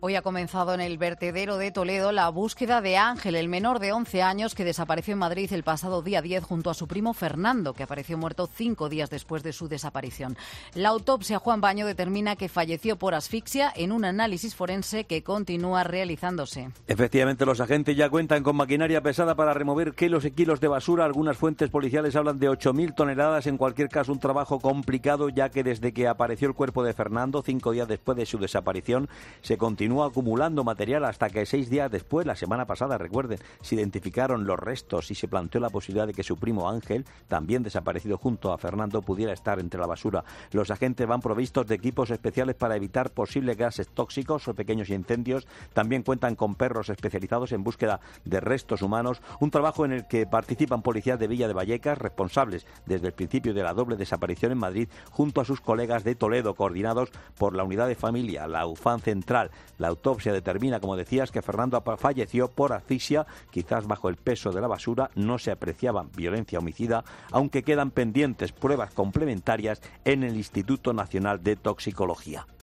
Hoy ha comenzado en el vertedero de Toledo la búsqueda de Ángel, el menor de 11 años que desapareció en Madrid el pasado día 10 junto a su primo Fernando, que apareció muerto 5 días después de su desaparición. La autopsia Juan Baño determina que falleció por asfixia en un análisis forense que continúa realizándose. Efectivamente, los agentes ya cuentan con maquinaria pesada para remover kilos y kilos de basura. Algunas fuentes policiales hablan de 8.000 toneladas. En cualquier caso, un trabajo complicado, ya que desde que apareció el cuerpo de Fernando, 5 días después de su desaparición, se continúa acumulando material hasta que 6 días después, la semana pasada, recuerden, se identificaron los restos y se planteó la posibilidad de que su primo Ángel, también desaparecido junto a Fernando, pudiera estar entre la basura. Los agentes van provistos de equipos especiales para evitar posibles gases tóxicos o pequeños incendios. También cuentan con perros especializados en búsqueda de restos humanos, un trabajo en el que participan policías de Villa de Vallecas, responsables desde el principio de la doble desaparición en Madrid, junto a sus colegas de Toledo, coordinados por la Unidad de Familia, la UFAN Central. La autopsia determina, como decías, que Fernando falleció por asfixia, quizás bajo el peso de la basura. No se apreciaba violencia homicida, aunque quedan pendientes pruebas complementarias en el Instituto Nacional de Toxicología.